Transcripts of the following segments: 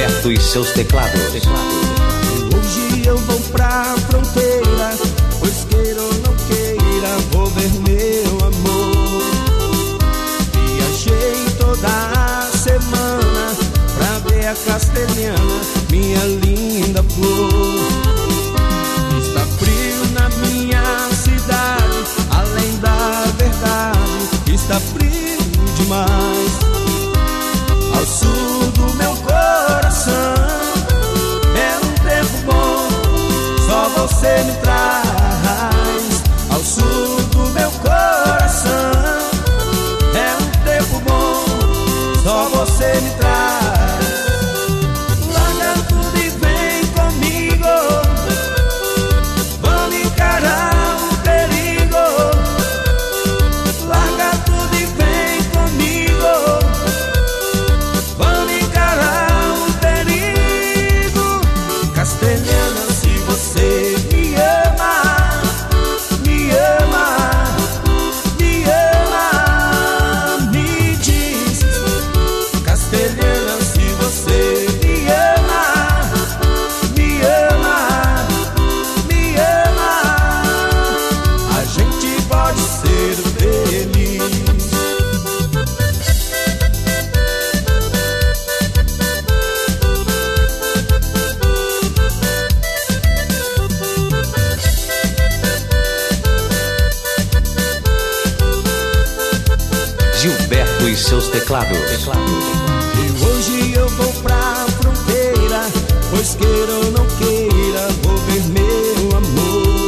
Gilberto e seus teclados. Hoje eu vou pra fronteira, pois queira ou não queira, vou ver meu amor. Viajei toda a semana pra ver a castelhana, minha linda flor. Está frio na minha cidade, além da verdade, está frio demais. Ao sul do meu coração é um tempo bom, só você me traz. Ao sul do meu coração é um tempo bom, só você me traz. Larga tudo e vem comigo, vamos encarar o perigo. Larga tudo e vem comigo, vamos encarar o perigo. Castelhana, se você me ama, me ama, me ama, me diz. Castelhana, se você me ama, me ama, me ama, a gente pode ser feliz. Gilberto e seus teclados. E hoje eu vou pra fronteira, pois queira ou não queira, vou ver meu amor.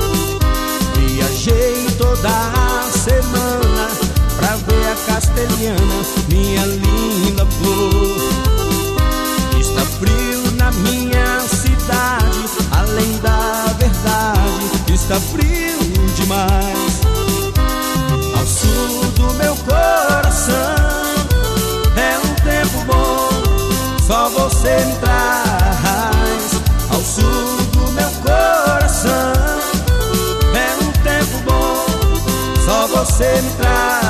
Viajei toda a semana pra ver a castelhana, minha linda flor. Está frio na minha cidade, além da verdade, está frio demais. Ao sul do meu coração é um tempo bom, só você me traz. Ao sul do meu coração é um tempo bom, só você me traz.